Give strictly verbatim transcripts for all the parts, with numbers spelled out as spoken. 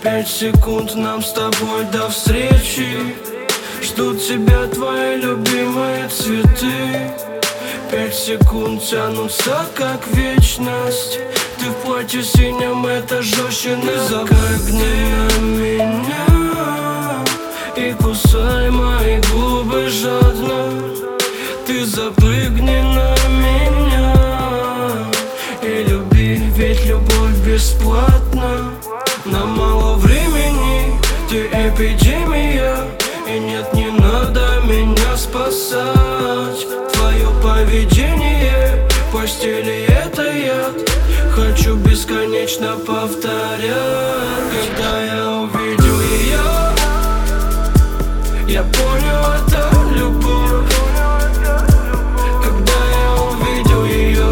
Пять секунд нам с тобой до встречи. Ждут тебя твои любимые цветы. Пять секунд тянутся как вечность. Ты в платье синем, это жестче на запрыгни на меня и кусай мои губы жадно. Ты запрыгни на меня и люби, ведь любовь бесплатна. Нам мало времени, ты эпидемия, и нет, не надо меня спасать. Твое поведение в постели — это яд. Хочу бесконечно повторять. Когда я увидел ее, я понял, это любовь. Когда я увидел ее,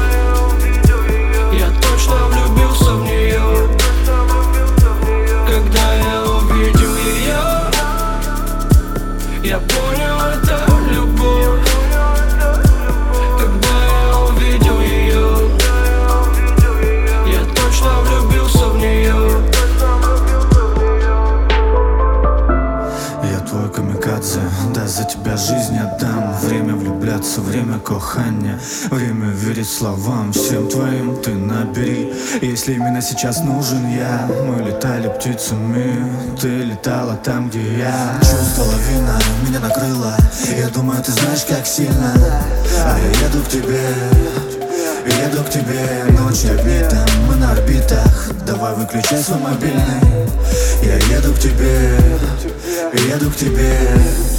я точно влюбился в нее. Когда я увидел ее, я понял, это любовь. Когда я увидел ее, я точно влюбился в нее. Я твой камикадзе, да, за тебя жизнь отдам. Время влюбляться, время кохания, время верить словам всем твоим ты набери. Если именно сейчас нужен я, мы летали птицами, ты летала там, где я. Чувство лавина меня накрыла, я думаю, ты знаешь, как сильно. А я еду к тебе, еду к тебе. Ночь обита, мы на орбитах, давай выключай свой мобильный. Я еду к тебе, еду к тебе.